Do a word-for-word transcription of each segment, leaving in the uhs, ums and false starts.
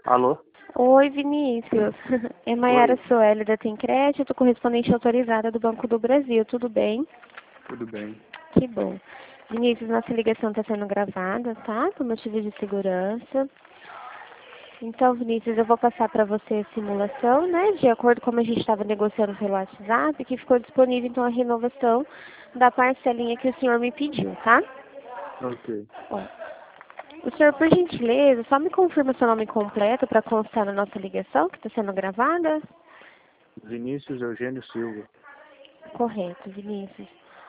Alô? Oi, Vinícius. É Maiara Oi, Soeli da Tem Crédito, correspondente autorizada do Banco do Brasil. Tudo bem? tudo bem? Que bom. Vinícius, nossa ligação está sendo gravada, tá? Por motivo de segurança. Então, Vinícius, eu vou passar para você a simulação, né? De acordo com como a gente estava negociando pelo WhatsApp, que ficou disponível, então, a renovação da parcelinha que o senhor me pediu, tá? Ok. Bom, o senhor, por gentileza, só me confirma seu nome completo para constar na nossa ligação, que está sendo gravada? Vinícius Eugênio Silva. Correto, Vinícius.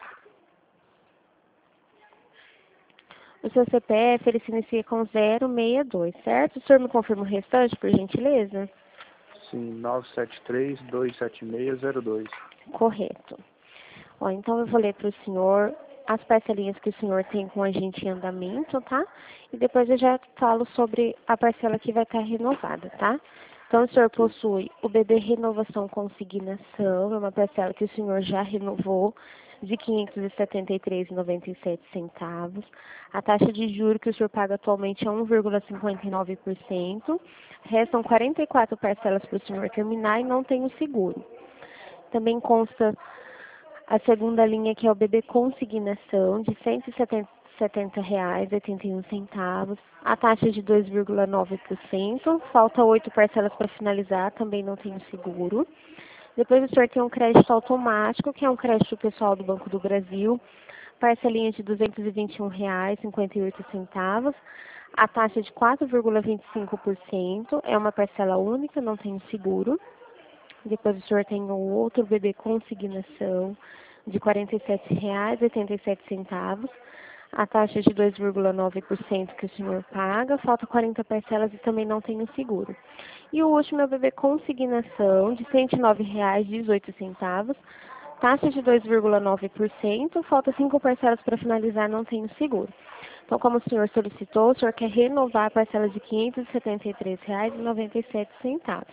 O seu C P F, ele se inicia com zero seis dois, certo? O senhor me confirma o restante, por gentileza? Sim, nove sete três, dois sete seis, zero dois. Correto. Ó, então eu vou ler para o senhor as parcelinhas que o senhor tem com a gente em andamento, tá? E depois eu já falo sobre a parcela que vai estar renovada, tá? Então o senhor Ok. possui o B D Renovação Consignação, é uma parcela que o senhor já renovou de quinhentos e setenta e três reais e noventa e sete centavos. A taxa de juros que o senhor paga atualmente é um vírgula cinquenta e nove por cento. Restam quarenta e quatro parcelas para o senhor terminar e não tem o seguro. Também consta a segunda linha, que é o B B Consignação, de cento e setenta reais e oitenta e um centavos. A taxa de dois vírgula nove por cento. Falta oito parcelas para finalizar, também não tem o seguro. Depois o senhor tem um crédito automático, que é um crédito pessoal do Banco do Brasil. Parcelinha de duzentos e vinte e um reais e cinquenta e oito centavos. A taxa de quatro vírgula vinte e cinco por cento. É uma parcela única, não tem o seguro. Depois o senhor tem o outro B B Consignação de quarenta e sete reais e oitenta e sete centavos. A taxa de dois vírgula nove por cento que o senhor paga, falta quarenta parcelas e também não tem o seguro. E o último é o B B Consignação de cento e nove reais e dezoito centavos. Taxa de dois vírgula nove por cento, falta cinco parcelas para finalizar, não tem o seguro. Então, como o senhor solicitou, o senhor quer renovar a parcela de quinhentos e setenta e três reais e noventa e sete centavos.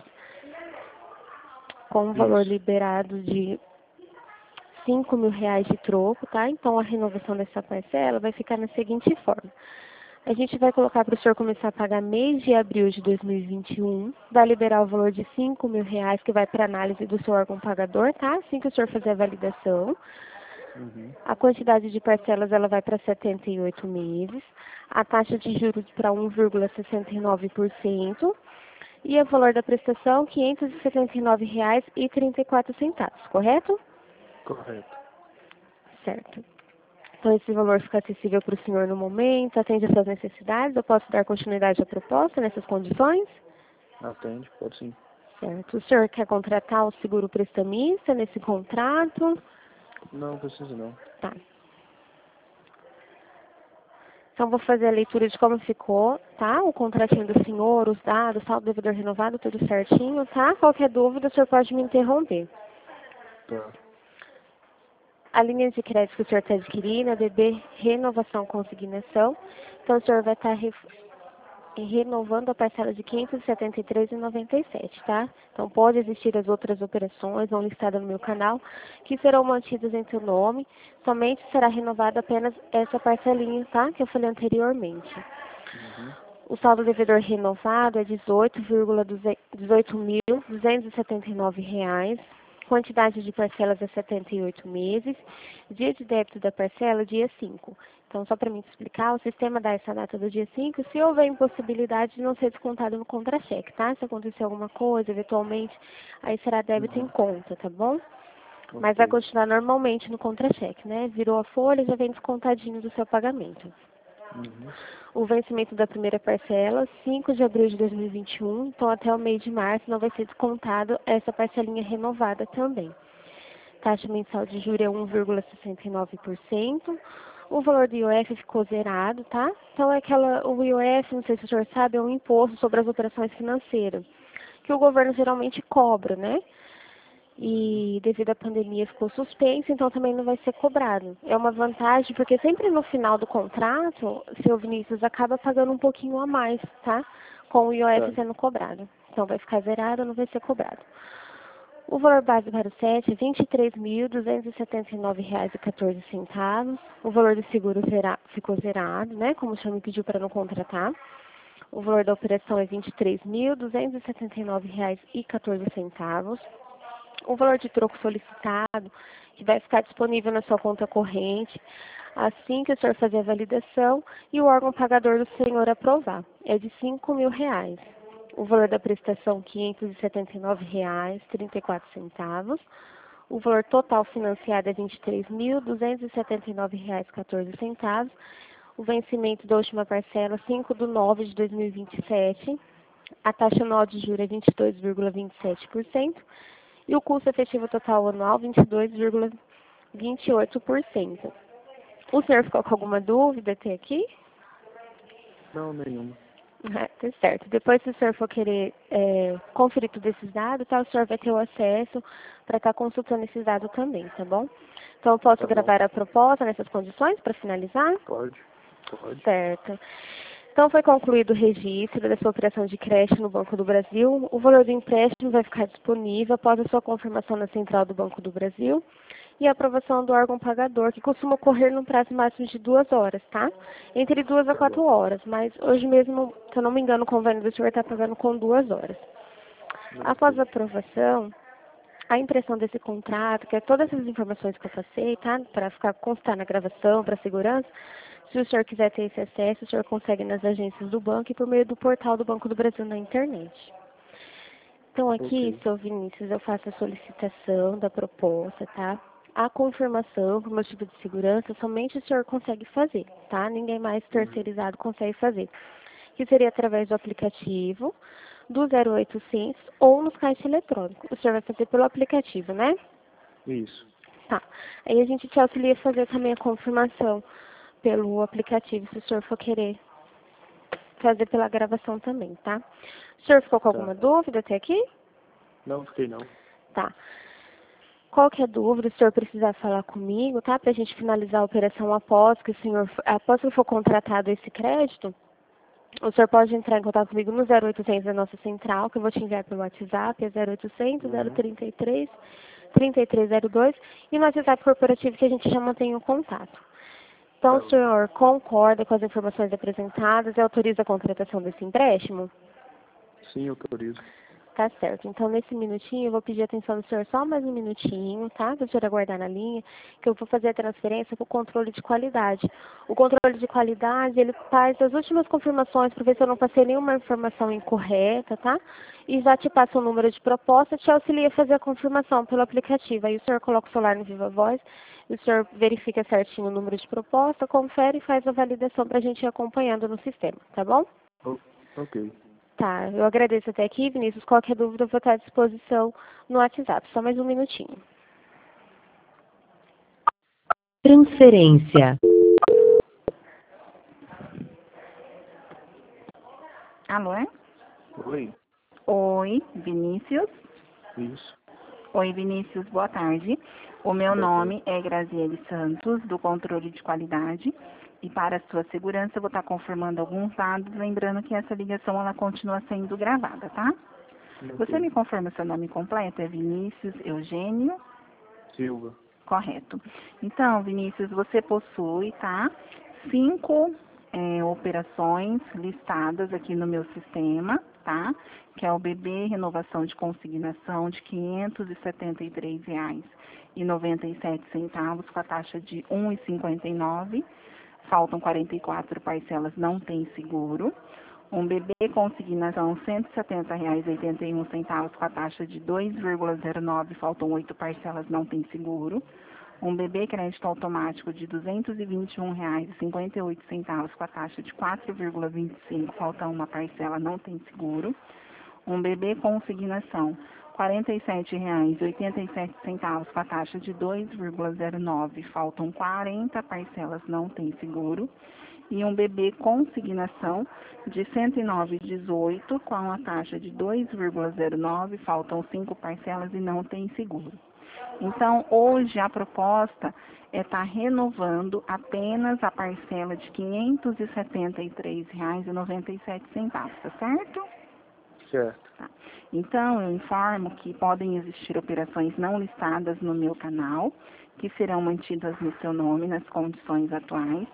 Com um valor Isso. liberado de cinco mil reais de troco, tá? Então, a renovação dessa parcela vai ficar na seguinte forma. A gente vai colocar para o senhor começar a pagar mês de abril de dois mil e vinte e um, vai liberar o valor de cinco mil reais, que vai para análise do seu órgão pagador, tá? Assim que o senhor fazer a validação. Uhum. A quantidade de parcelas, ela vai para setenta e oito meses. A taxa de juros para um vírgula sessenta e nove por cento. E o valor da prestação, quinhentos e setenta e nove reais e trinta e quatro centavos, correto? Correto. Certo. Então, esse valor fica acessível para o senhor no momento, atende às suas necessidades. Eu posso dar continuidade à proposta nessas condições? Atende? Pode sim. Certo. O senhor quer contratar o seguro prestamista nesse contrato? Não precisa não. Tá. Então, vou fazer a leitura de como ficou, tá? O contratinho do senhor, os dados, saldo devedor renovado, tudo certinho, tá? Qualquer dúvida, o senhor pode me interromper. Tá. A linha de crédito que o senhor está adquirindo é B B Renovação Consignação. Então, o senhor vai estar ref... renovando a parcela de quinhentos e setenta e três reais e noventa e sete centavos, tá? Então, pode existir as outras operações, não listadas no meu canal, que serão mantidas em seu nome. Somente será renovada apenas essa parcelinha, tá? Que eu falei anteriormente. Uhum. O saldo devedor renovado é dezoito mil duzentos e setenta e nove reais. Quantidade de parcelas é setenta e oito meses. Dia de débito da parcela, dia cinco. Então, só para me explicar, o sistema dá essa data do dia cinco se houver impossibilidade de não ser descontado no contra-cheque, tá? Se acontecer alguma coisa, eventualmente, aí será débito em Uhum. conta, tá bom? Mas vai Ok. continuar normalmente no contra-cheque, né? Virou a folha, já vem descontadinho do seu pagamento. Uhum. O vencimento da primeira parcela, cinco de abril de dois mil e vinte e um, então até o mês de março não vai ser descontado essa parcelinha renovada também. Taxa mensal de juros é um vírgula sessenta e nove por cento. O valor do I O F ficou zerado, tá? Então é aquela, o I O F, não sei se o senhor sabe, é um imposto sobre as operações financeiras, que o governo geralmente cobra, né? Uhum. E devido à pandemia ficou suspenso, então também não vai ser cobrado. É uma vantagem, porque sempre no final do contrato, seu Vinícius acaba pagando um pouquinho a mais, tá? Com o I O F Tá. sendo cobrado. Então vai ficar zerado, não vai ser cobrado. O valor base para o S E T é vinte e três mil duzentos e setenta e nove reais e quatorze centavos. O valor do seguro zera, ficou zerado, né? Como o senhor me pediu para não contratar. O valor da operação é vinte e três mil, duzentos e setenta e nove reais e quatorze centavos. O valor de troco solicitado, que vai ficar disponível na sua conta corrente, assim que o senhor fazer a validação e o órgão pagador do senhor aprovar, é de cinco mil reais. O valor da prestação, quinhentos e setenta e nove reais e trinta e quatro centavos. O valor total financiado é vinte e três mil, duzentos e setenta e nove reais e quatorze centavos. O vencimento da última parcela, cinco de nove de dois mil e vinte e sete. A taxa anual de juros é vinte e dois vírgula vinte e sete por cento. E o custo efetivo total anual, vinte e dois vírgula vinte e oito por cento. O senhor ficou com alguma dúvida até aqui? Não, nenhuma. Ah, tá certo. Depois, se o senhor for querer é, conferir todos esses dados, tá, o senhor vai ter o acesso para estar consultando esses dados também, tá bom? Então, eu posso Tá gravar bom. a proposta nessas condições para finalizar? Pode, pode. Certo. Então, foi concluído o registro da sua operação de crédito no Banco do Brasil. O valor do empréstimo vai ficar disponível após a sua confirmação na Central do Banco do Brasil e a aprovação do órgão pagador, que costuma ocorrer no prazo máximo de duas horas, tá? Entre duas a Tá quatro bom. horas, mas hoje mesmo, se eu não me engano, o convênio do senhor está pagando com duas horas. Após a aprovação, a impressão desse contrato, que é todas essas informações que eu passei, tá? Para ficar constar na gravação, para segurança. Se o senhor quiser ter esse acesso, o senhor consegue nas agências do banco e por meio do portal do Banco do Brasil na internet. Então aqui, Ok. seu Vinícius, eu faço a solicitação da proposta, tá? A confirmação por motivo de segurança, somente o senhor consegue fazer, tá? Ninguém mais Uhum. terceirizado consegue fazer. Que seria através do aplicativo, do zero oitocentos ou nos caixas eletrônicos. O senhor vai fazer pelo aplicativo, né? Isso. Tá. Aí a gente te auxilia a fazer também a confirmação pelo aplicativo, se o senhor for querer fazer pela gravação também, tá? O senhor ficou com Tá. alguma dúvida até aqui? Não, fiquei não. Tá. Qualquer dúvida, o senhor precisar falar comigo, tá? Pra gente finalizar a operação após que o senhor, após que for contratado esse crédito, o senhor pode entrar em contato comigo no zero oitocentos da nossa central, que eu vou te enviar pelo WhatsApp, é zero oitocentos, zero Uhum. trinta e três, trinta e três zero dois, e no WhatsApp corporativo que a gente já mantém o contato. Então, Tá o bom. senhor concorda com as informações apresentadas e autoriza a contratação desse empréstimo? Sim, autorizo. Tá certo. Então, nesse minutinho, eu vou pedir a atenção do senhor só mais um minutinho, tá? Para o senhor aguardar na linha, que eu vou fazer a transferência para o controle de qualidade. O controle de qualidade, ele faz as últimas confirmações para ver se eu não passei nenhuma informação incorreta, tá? E já te passa o número de proposta, te auxilia a fazer a confirmação pelo aplicativo. Aí o senhor coloca o celular no Viva Voz, o senhor verifica certinho o número de proposta, confere e faz a validação para a gente ir acompanhando no sistema, tá bom? O- ok. Tá, eu agradeço até aqui, Vinícius. Qualquer dúvida eu vou estar à disposição no WhatsApp. Só mais um minutinho. Transferência. Alô? Oi. Oi, Vinícius. Isso. Oi, Vinícius, boa tarde. O meu Boa tarde. nome é Graziele Santos, do Controle de Qualidade. E para a sua segurança, eu vou estar confirmando alguns dados, lembrando que essa ligação ela continua sendo gravada, tá? Você Ok. me confirma seu nome completo? É Vinícius Eugênio? Silva. Correto. Então, Vinícius, você possui, tá? Cinco é, operações listadas aqui no meu sistema, tá? Que é o B B Renovação de Consignação de quinhentos e setenta e três reais e noventa e sete centavos com a taxa de um real e cinquenta e nove centavos. Faltam quarenta e quatro parcelas, não tem seguro. Um B B consignação cento e setenta reais e oitenta e um centavos com a taxa de dois vírgula zero nove, faltam oito parcelas, não tem seguro. Um B B crédito automático de duzentos e vinte e um reais e cinquenta e oito centavos com a taxa de quatro vírgula vinte e cinco, falta uma parcela, não tem seguro. Um B B consignação quarenta e sete reais e oitenta e sete centavos com a taxa de dois vírgula zero nove, faltam quarenta parcelas, não tem seguro. E um B B consignação de cento e nove reais e dezoito centavos com a taxa de dois vírgula zero nove, faltam cinco parcelas e não tem seguro. Então, hoje a proposta é estar renovando apenas a parcela de quinhentos e setenta e três reais e noventa e sete centavos, tá certo? Certo. Tá. Então, eu informo que podem existir operações não listadas no meu canal, que serão mantidas no seu nome nas condições atuais.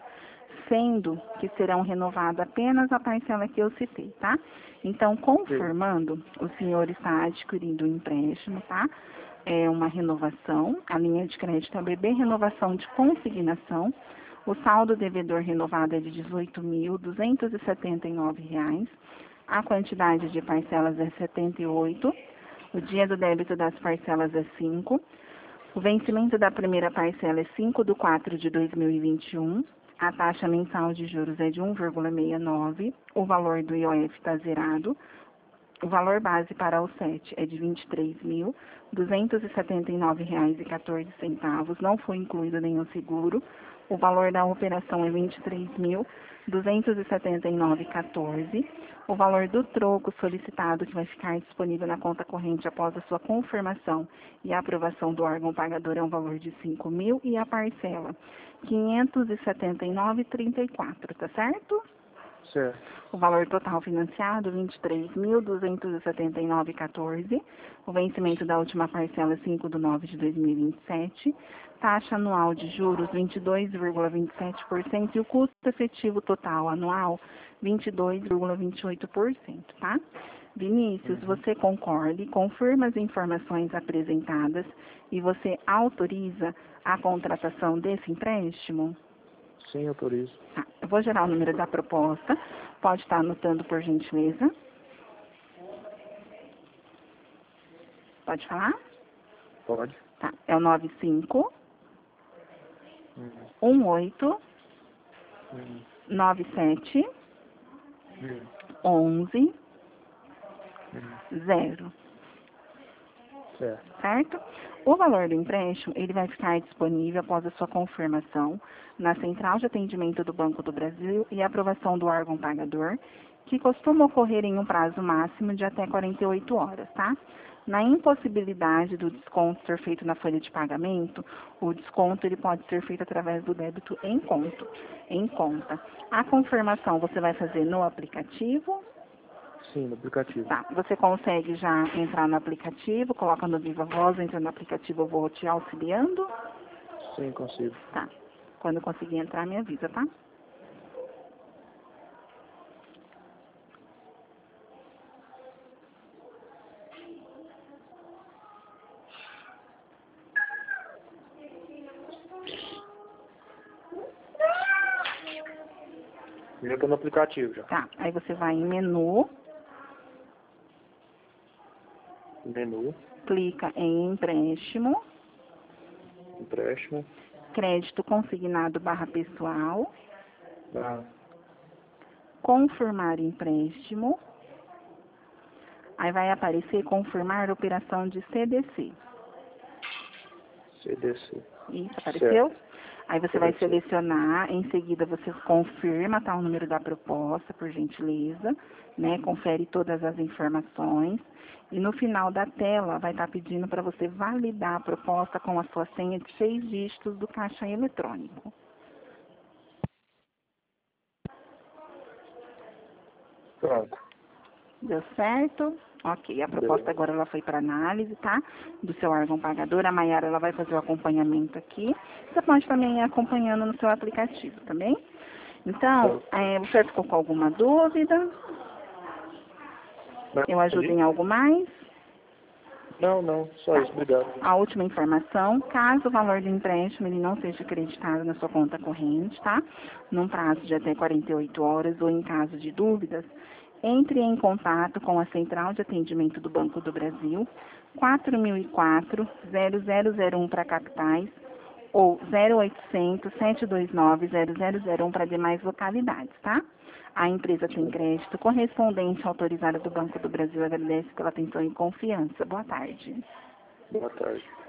sendo que serão renovadas apenas a parcela que eu citei, tá? Então, confirmando, o senhor está adquirindo o empréstimo, tá? É uma renovação, a linha de crédito é a B B Renovação de Consignação. O saldo devedor renovado é de dezoito mil duzentos e setenta e nove reais. A quantidade de parcelas é setenta e oito. O dia do débito das parcelas é cinco. O vencimento da primeira parcela é cinco de quatro de dois mil e vinte e um. A taxa mensal de juros é de um vírgula sessenta e nove. O valor do I O F está zerado. O valor base para o S E T é de vinte e três mil duzentos e setenta e nove reais e quatorze centavos. Não foi incluído nenhum seguro. O valor da operação é vinte e três mil duzentos e setenta e nove reais e quatorze centavos. O valor do troco solicitado, que vai ficar disponível na conta corrente após a sua confirmação e a aprovação do órgão pagador, é um valor de cinco mil e a parcela quinhentos e setenta e nove reais e trinta e quatro centavos, tá certo? Certo. O valor total financiado, vinte e três mil duzentos e setenta e nove reais e quatorze centavos. O vencimento da última parcela, cinco de nove de dois mil e vinte e sete. Taxa anual de juros, vinte e dois vírgula vinte e sete por cento. E o custo efetivo total anual, vinte e dois vírgula vinte e oito por cento, tá? Vinícius, Uhum. você concorda e confirma as informações apresentadas e você autoriza a contratação desse empréstimo? Sim, autorizo. Tá, eu vou gerar o número da proposta. Pode estar anotando, por gentileza. Pode falar? Pode. Tá, é o nove cinco Uhum. um oito Uhum. nove sete Uhum. onze Uhum. zero, Certo. certo? O valor do empréstimo, ele vai ficar disponível após a sua confirmação na Central de Atendimento do Banco do Brasil e aprovação do órgão pagador, que costuma ocorrer em um prazo máximo de até quarenta e oito horas, tá? Na impossibilidade do desconto ser feito na folha de pagamento, o desconto ele pode ser feito através do débito em conto, em conta. A confirmação você vai fazer no aplicativo. Sim, no aplicativo. Tá, você consegue já entrar no aplicativo, coloca no Viva Voz, entra no aplicativo, eu vou te auxiliando. Sim, consigo. Tá, quando conseguir entrar, me avisa, tá? Já tô no aplicativo já. Tá, aí você vai em menu, Menu, clica em empréstimo, empréstimo, crédito consignado barra pessoal, ah, confirmar empréstimo, aí vai aparecer confirmar operação de C D C. C D C. Isso, apareceu? Certo. Aí você vai Apareceu. selecionar, em seguida você confirma, tá, o número da proposta, por gentileza, né? Confere todas as informações. E no final da tela vai estar pedindo para você validar a proposta com a sua senha de seis dígitos do caixa eletrônico. Pronto. Deu certo? Ok, a proposta Deu. agora ela foi para análise, tá? Do seu órgão pagador. A Mayara ela vai fazer o acompanhamento aqui. Você pode também ir acompanhando no seu aplicativo, tá bem? Então, é, você ficou com alguma dúvida? Eu ajudo em algo mais? Não, não, só isso, obrigado. A última informação, caso o valor do empréstimo ele não seja acreditado na sua conta corrente, tá? Num prazo de até quarenta e oito horas ou em caso de dúvidas, entre em contato com a Central de Atendimento do Banco do Brasil, quatro mil e quatro, zero zero zero um para capitais ou zero oitocentos, sete dois nove, zero zero zero um para demais localidades, tá? A empresa tem crédito correspondente autorizada do Banco do Brasil. Agradece pela atenção e confiança. Boa tarde. Boa tarde.